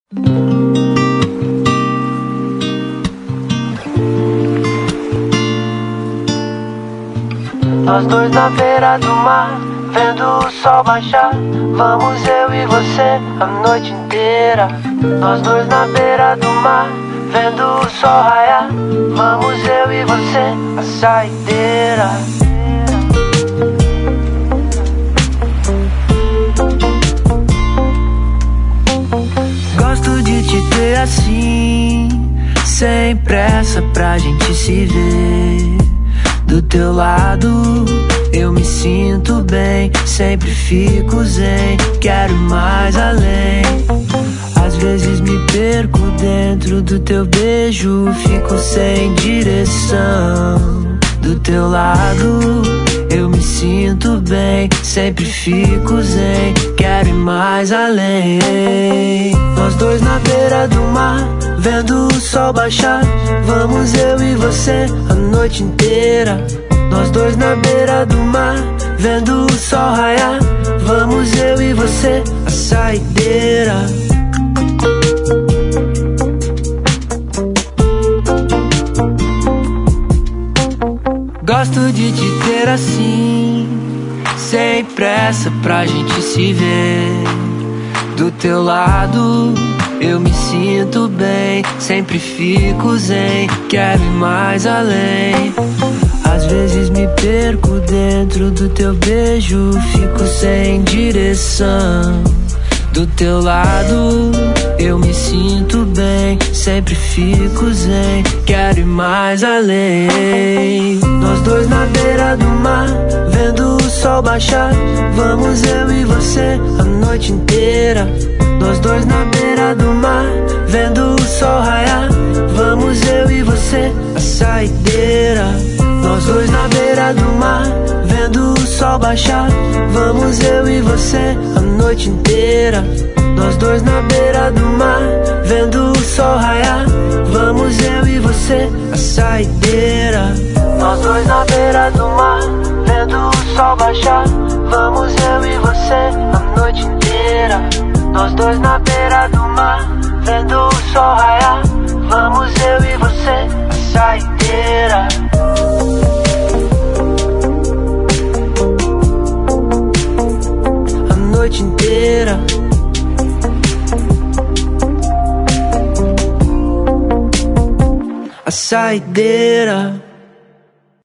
Nós dois na beira do mar, vendo o sol baixar. Vamos eu e você a noite inteira. Nós dois na beira do mar, vendo o sol raiar. Vamos eu e você a saideira. Gosto de te ter assim, sem pressa pra gente se ver. Do teu lado eu me sinto bem, sempre fico zen, quero ir mais além. Às vezes me perco dentro do teu beijo, fico sem direção. Do teu lado eu me sinto bem, sempre fico zen, quero ir mais além. Nós dois na beira do mar, vendo o sol baixar. Vamos eu e você a noite inteira. Nós dois na beira do mar, vendo o sol raiar. Vamos eu e você a saideira. Gosto de te ter assim, sem pressa pra gente se ver. Do teu lado eu me sinto bem, sempre fico zen, quero ir mais além. Às vezes me perco dentro do teu beijo, fico sem direção. Do teu lado eu me sinto bem, sempre fico zen, quero ir mais além. Nós dois na beira do mar, vendo o sol baixar. Vamos eu e você a noite inteira. Nós dois na beira do mar, vendo o sol raiar. Vamos eu e você a saideira. Nós dois na beira do mar, vendo o sol baixar. Vamos eu e você a noite inteira. Nós dois na beira do mar, vendo o sol raiar. Vamos eu e você a saideira. Nós dois na beira do mar, vendo o sol baixar. Vamos eu e você a noite inteira. Nós dois na beira do mar, vendo o sol raiar. Vamos eu e você a saideira. A noite inteira. A saideira.